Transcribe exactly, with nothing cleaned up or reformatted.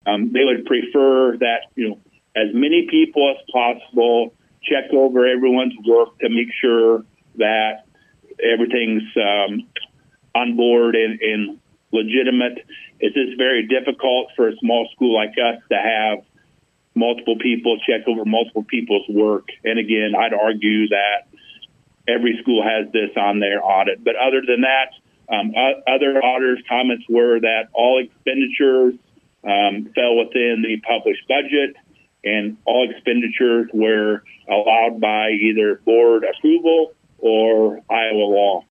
Um, they would prefer that, you know, as many people as possible check over everyone's work to make sure that everything's um, on board and, and legitimate. It's just very difficult for a small school like us to have multiple people check over multiple people's work. And again, I'd argue that every school has this on their audit. But other than that, um, other auditors' comments were that all expenditures um, fell within the published budget, and all expenditures were allowed by either board approval or Iowa law.